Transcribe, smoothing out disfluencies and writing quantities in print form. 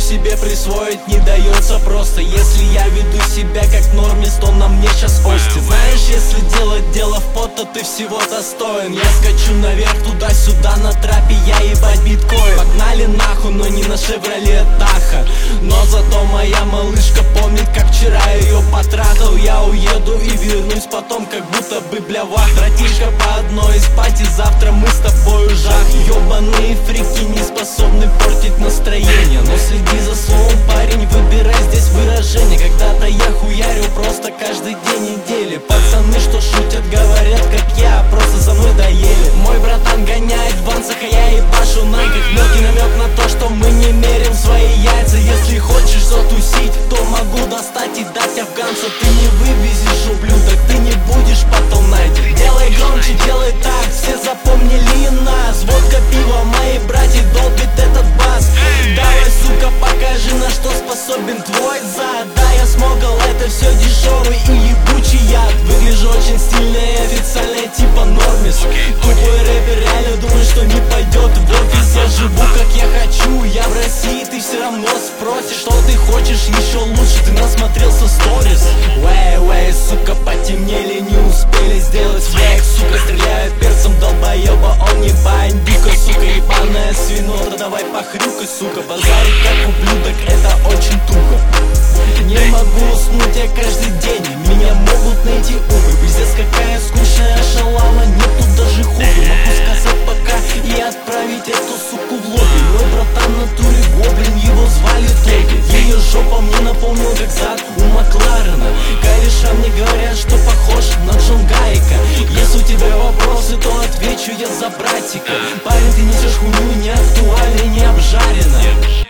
себе присвоить не дается просто. Если я веду себя как нормис, то на мне сейчас Остин. Знаешь, если делать дело в пот, то ты всего достоин. Я скачу наверх, туда-сюда на трапе, я ебать биткоин. Погнали нахуй, но не на Шевроле Таха. Но зато моя малышка помнит, как вчера ее потратил. Я уеду и вернусь потом, как будто бы блявах. Братишка, по одной из пати, завтра мы с тобой жах. Ёбаные фрики не способны портить настроение. Но следи за словом, парень, выбирай здесь выражение. Когда-то я хуярил просто каждый день недели. Пацаны, что шутят, говорят, как я, просто за мной доели. Мой братан гоняет в вансах, а я ебашу найках. Мелкий намек на то, что мы не мерим свои яйца. Если хочешь затусить, то могу достать и дать афганца. Ты не вывезешь, ублюдок, ты не будешь потом найден. Делай громче, делай так, все запомнили нас. Водка, пиво, мои братья долбит этот бас. Давай, сука, покажи, на что способен твой зад. Да, я смогал, это все дешевый и ебучий яд. Выгляжу очень стильно и официально, типа нормис. Тупой рэпер реально думает, что не пойдет в офис. Я живу как я хочу, я в России, ты все равно спросишь, что ты хочешь еще лучше, ты насмотрелся сторис. Вэй, сука, потемнели, не успели сделать свек. Сука, стреляю перцем долбоеба, он не бандюка. Сука, ебаная свинота, давай похрюкай, сука. Базарить как ублюдок, это очень туго. Не могу уснуть я каждый день, меня могут найти увы. Пиздец, какая скучная шалава, нету даже хуя. Могу сказать пока и отправить эту суку в лобби. Мой братан в натуре гоблин, его звали Тоби. Ее жопа мне напомнил как зад у Макларена. Кореша мне говорят, что похож на Джон Гайка. Если у тебя вопросы, то отвечу я за братика. Парень, ты несешь хуйню, не актуально, не обжарено.